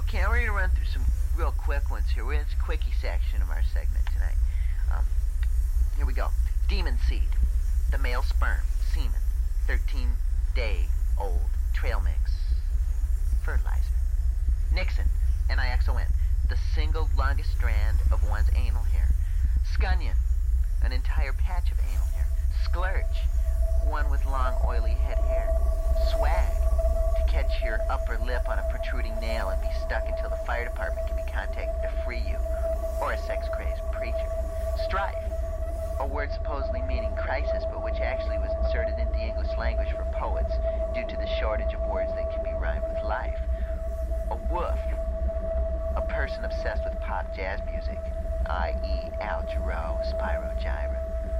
Okay, we're gonna run through some real quick ones here. We're in this quickie section of our segment tonight. Here we go. Demon seed, the male sperm, semen, 13-day-old trail mix, fertilizer. Nixon, Nixon, the single longest strand of one's anal hair. Scunion, an entire patch of anal hair. Splurge, one with long, oily head hair. Swag, to catch your upper lip on a protruding nail and be stuck until the fire department can be contacted to free you, or a sex-crazed preacher. Strife, a word supposedly meaning crisis, but which actually was inserted into the English language for poets due to the shortage of words that can be rhymed with life. A woof, a person obsessed with pop jazz music, i.e. Al Jarreau, Spyro Gyra.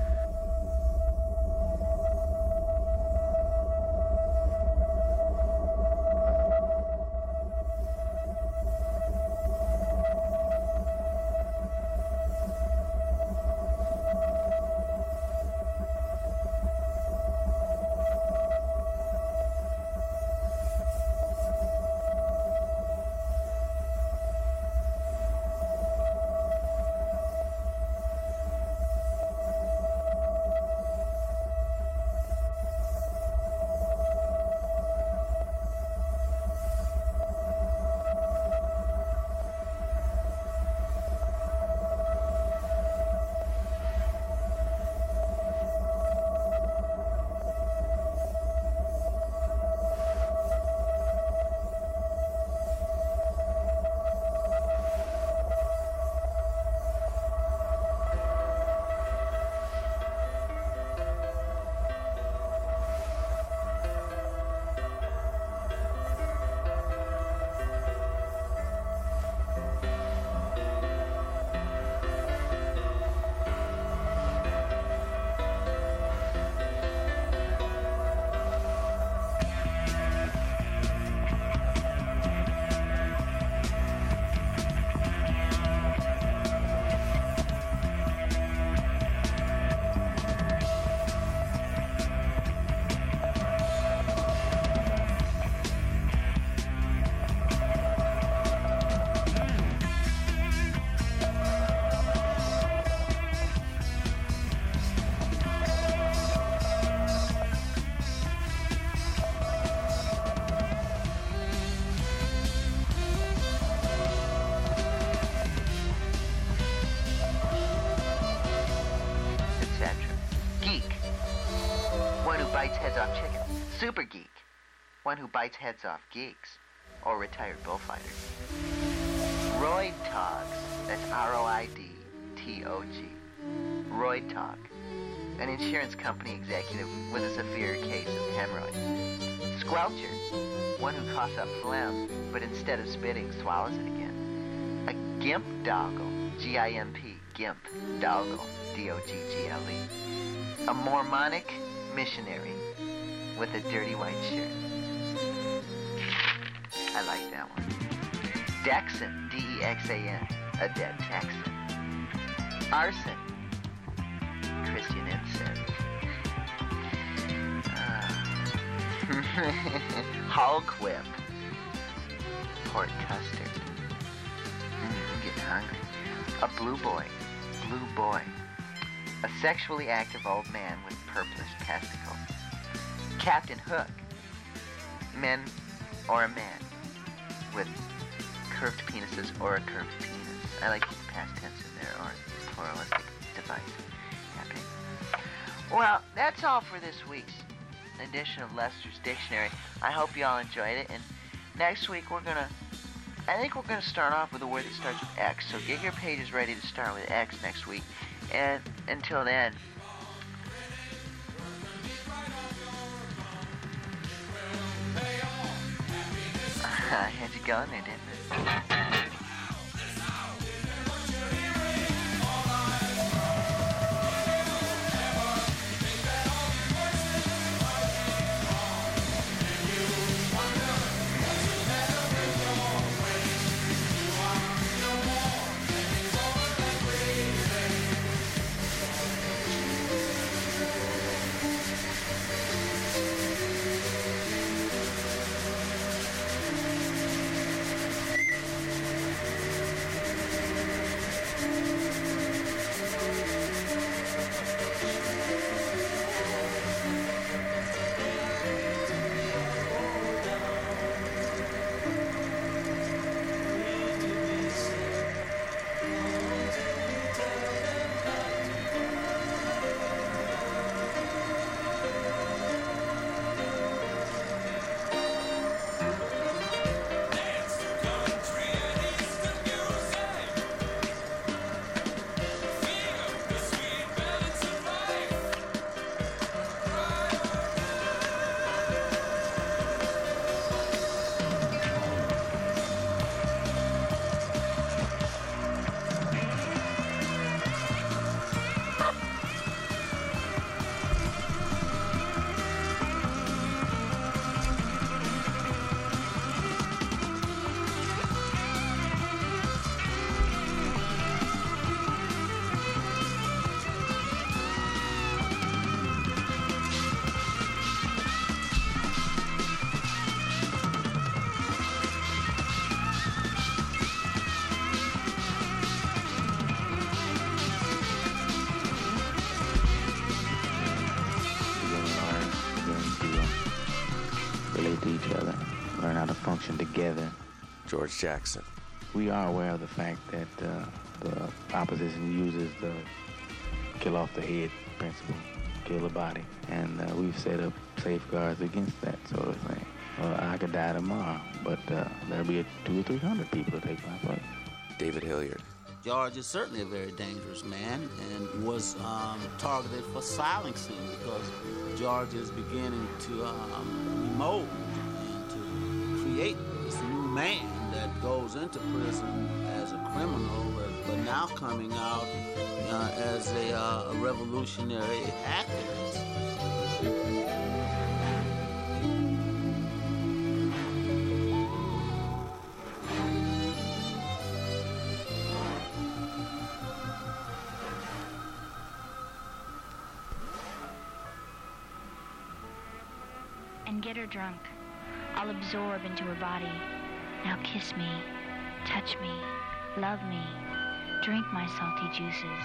Bites heads off chickens. Super geek, one who bites heads off geeks or retired bullfighters. Roid Togs, that's R-O-I-D-T-O-G. Roid Tog, an insurance company executive with a severe case of hemorrhoids. Squelcher, one who coughs up phlegm, but instead of spitting, swallows it again. A gimp doggle, G-I-M-P, gimp, doggle, D-O-G-G-L-E. A Mormonic missionary with a dirty white shirt. I like that one. Dexan, D-E-X-A-N, a dead Texan. Arson, Christian incense. Hulk whip, pork custard. I'm getting hungry. A blue boy, a sexually active old man with purplish testicles. Captain Hook, men or a man with curved penises or a curved penis. I like the past tense in there, or pluralistic device happening. Well, that's all for this week's edition of Lester's Dictionary. I hope you all enjoyed it, and next week I think we're gonna start off with a word that starts with X, so get your pages ready to start with X next week. And until then, I had you going there, didn't I? together. George Jackson. We are aware of the fact that the opposition uses the kill off the head principle, kill the body, and we've set up safeguards against that sort of thing. I could die tomorrow, but there'll be 200 or 300 people to take my place. David Hilliard. George is certainly a very dangerous man and was targeted for silencing because George is beginning to remold and to create this new man that goes into prison as a criminal, but now coming out as a revolutionary activist. And get her drunk. I'll absorb into her body. Now kiss me, touch me, love me, drink my salty juices.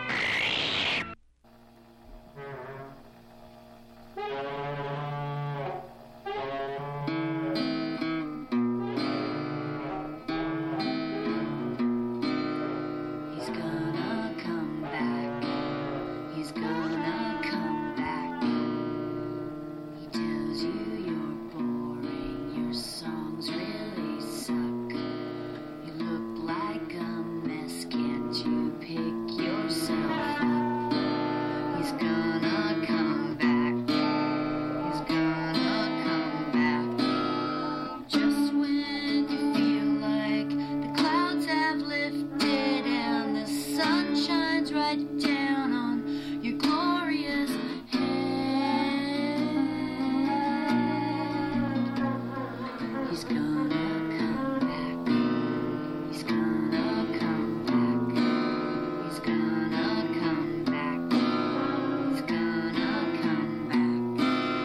He's gonna come back. He's gonna come back. He tells you you're boring, your songs really suck. You look like a mess, can't you pick yourself up? He's gonna come back. He's gonna come back. Just when you feel like the clouds have lifted and the sun shines right down on your glorious head. He's gonna come back. He's gonna come back. He's gonna come back. He's gonna come back.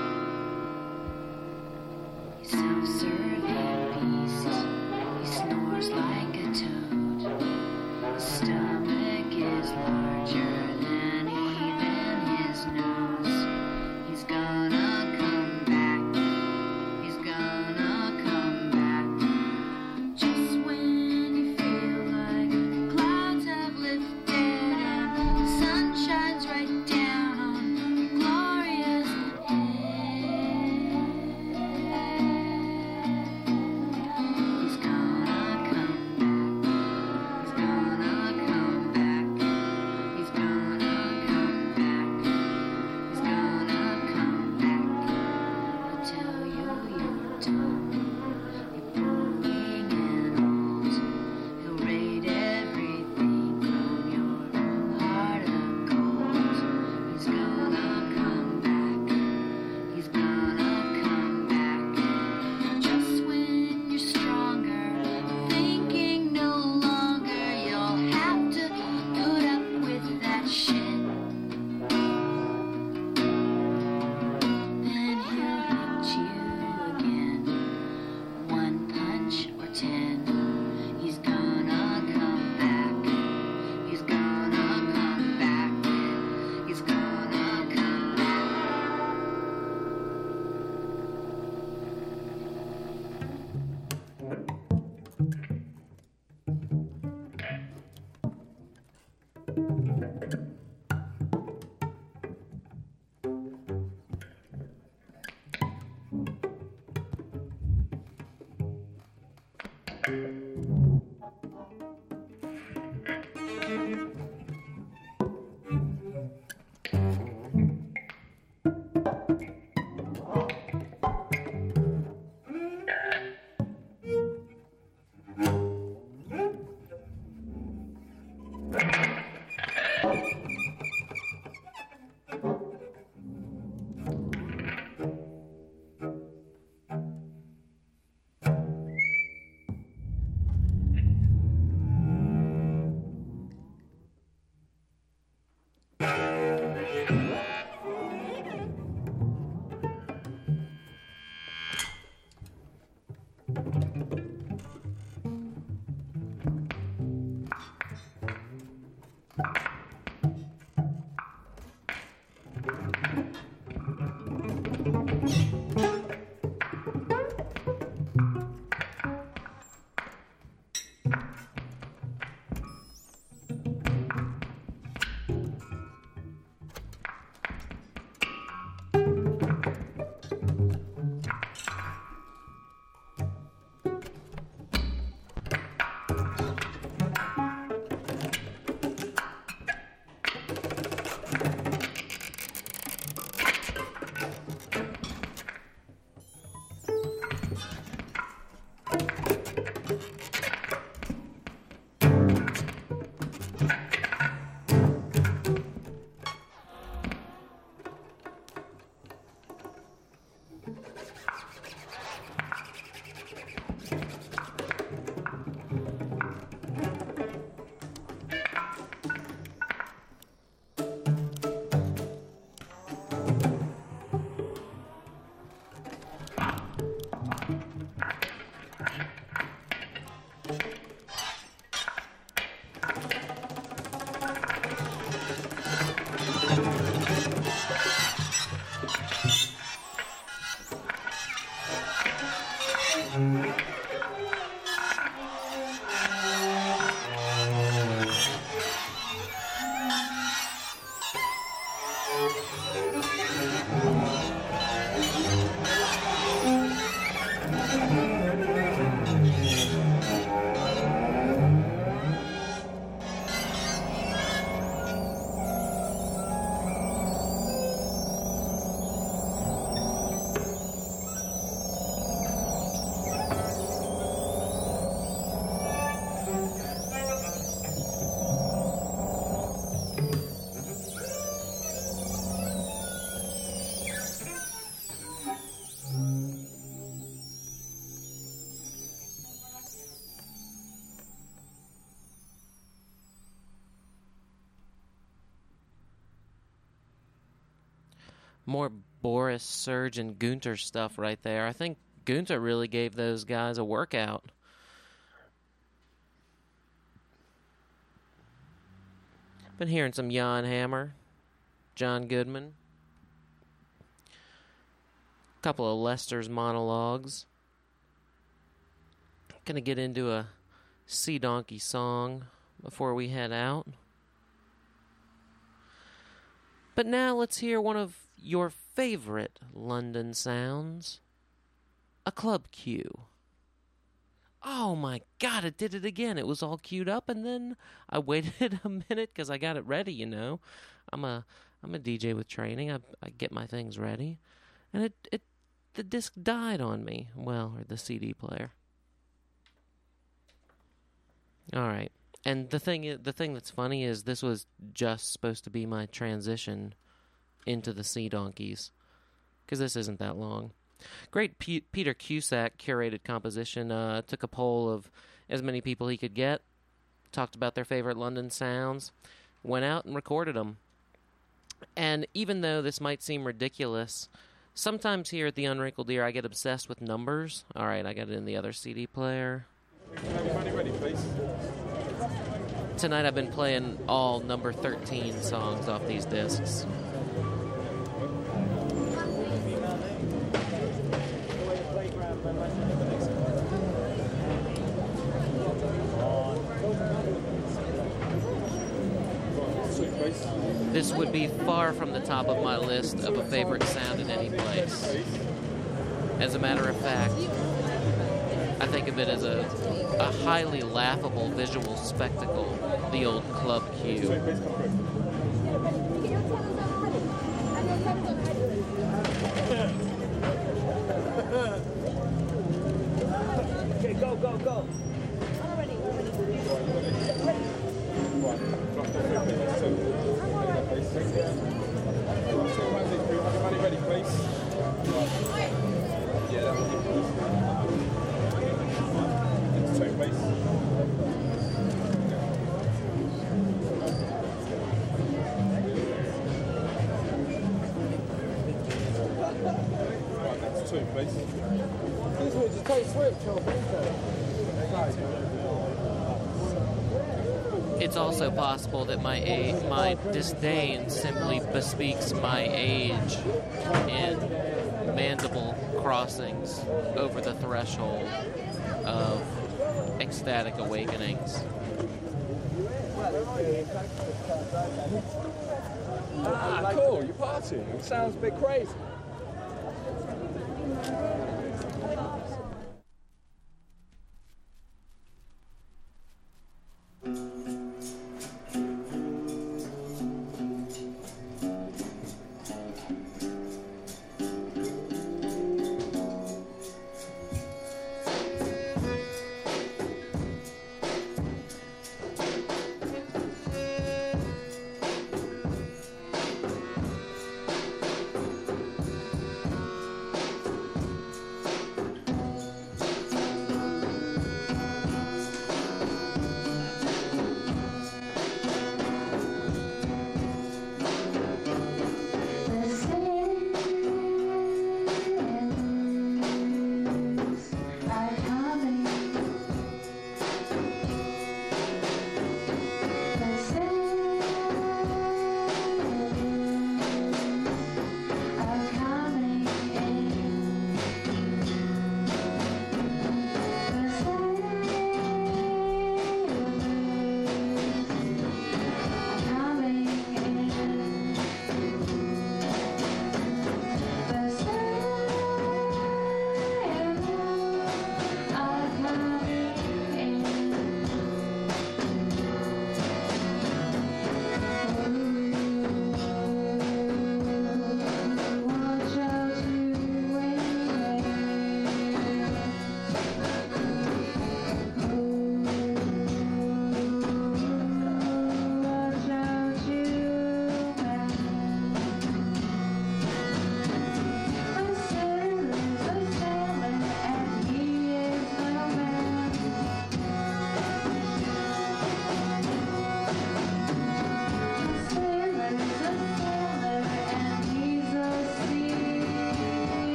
He's self-serving beast. He snores like a toad. His stomach is larger than even his nose. He's gonna come back. He's gonna come back. Just when you feel like the clouds have lifted and the sun shines right down on your glorious head. He's gonna come back. He's gonna come back. He's gonna come back. He's gonna come back. He'll tell you you're dumb. You're boring and old. He'll rate everything from your heart of gold. He's gonna come back. He's gonna come back. Just when you're stronger, thinking no longer you'll have to put up with that shit. Then he'll hit you again, one punch or 10. He's gonna come back. He's gonna come back. He's gonna come back. More Boris, Serge, and Gunter stuff right there. I think Gunter really gave those guys a workout. Been hearing some Jan Hammer, John Goodman, a couple of Lester's monologues. Gonna get into a Sea Donkey song before we head out. But now let's hear one of your favorite London sounds, a club cue. Oh my God, it did it again. It was all queued up, and then I waited a minute because I got it ready, you know. I'm a DJ with training. I get my things ready. And the disc died on me. Well, or the CD player. All right. And the thing that's funny is this was just supposed to be my transition into the Sea Donkeys, because this isn't that long. Great Peter Cusack curated composition. Took a poll of as many people he could get, talked about their favorite London sounds, went out and recorded them. And even though this might seem ridiculous, sometimes here at the Unwrinkled Ear I get obsessed with numbers. All right, I got it in the other CD player. Ready, please. Tonight I've been playing all number 13 songs off these discs. This would be far from the top of my list of a favorite sound in any place. As a matter of fact, I think of it as a highly laughable visual spectacle, the old club cue. Okay, go. Ready, please. Yeah, that will be take place. Right, that's 2, please. These ones are tight switch, It's also possible that my disdain simply bespeaks my age in mandible crossings over the threshold of ecstatic awakenings. Ah, cool, you're partying. It sounds a bit crazy.